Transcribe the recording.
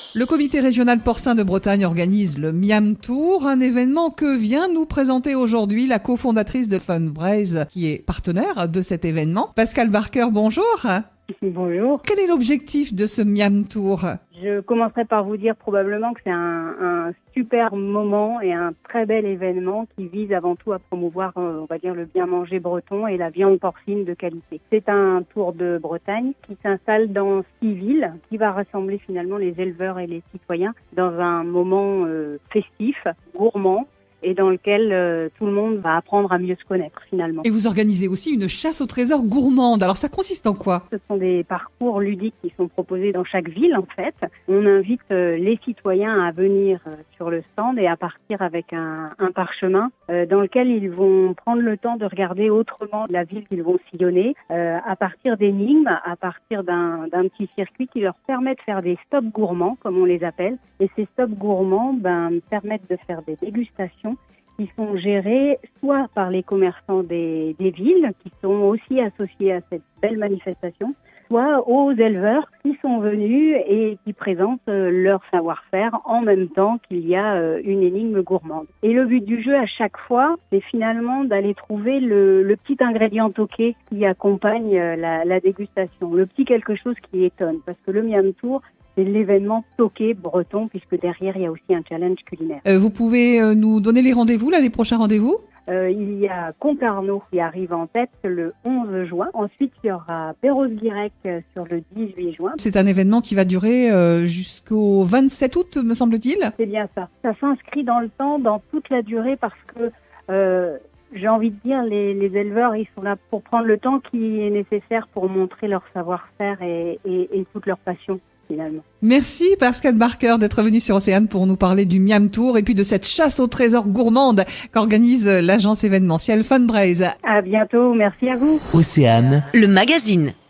Le comité régional porcin de Bretagne organise le Miam Tour, un événement que vient nous présenter aujourd'hui la cofondatrice de Funbraise, qui est partenaire de cet événement. Pascal Barker, bonjour. Bonjour. Quel est l'objectif de ce Miam Tour ? Je commencerai par vous dire probablement que c'est un super moment et un très bel événement qui vise avant tout à promouvoir, on va dire, le bien manger breton et la viande porcine de qualité. C'est un tour de Bretagne qui s'installe dans 6 villes, qui va rassembler finalement les éleveurs et les citoyens dans un moment festif, gourmand, et dans lequel tout le monde va apprendre à mieux se connaître finalement. Et vous organisez aussi une chasse au trésor gourmande. Alors ça consiste en quoi ? Ce sont des parcours ludiques qui sont proposés dans chaque ville en fait. On invite les citoyens à venir sur le stand et à partir avec un parchemin dans lequel ils vont prendre le temps de regarder autrement la ville qu'ils vont sillonner à partir d'énigmes, à partir d'un petit circuit qui leur permet de faire des stops gourmands comme on les appelle. Et ces stops gourmands permettent de faire des dégustations qui sont gérés soit par les commerçants des villes, qui sont aussi associés à cette belle manifestation, soit aux éleveurs qui sont venus et qui présentent leur savoir-faire en même temps qu'il y a une énigme gourmande. Et le but du jeu à chaque fois, c'est finalement d'aller trouver le petit ingrédient toqué qui accompagne la dégustation, le petit quelque chose qui étonne, parce que le Miam Tour, c'est l'événement toqué breton, puisque derrière, il y a aussi un challenge culinaire. Vous pouvez nous donner les rendez-vous, les prochains rendez-vous ? Il y a Concarneau qui arrive en tête le 11 juin. Ensuite, il y aura Perros-Guirec sur le 18 juin. C'est un événement qui va durer jusqu'au 27 août, me semble-t-il ? C'est bien ça. Ça s'inscrit dans le temps, dans toute la durée, parce que j'ai envie de dire, les éleveurs, ils sont là pour prendre le temps qui est nécessaire pour montrer leur savoir-faire et toute leur passion. Finalement. Merci Pascal Barker d'être venu sur Océane pour nous parler du Miam Tour et puis de cette chasse au trésor gourmande qu'organise l'agence événementielle Funbraise. À bientôt, merci à vous. Océane, le magazine.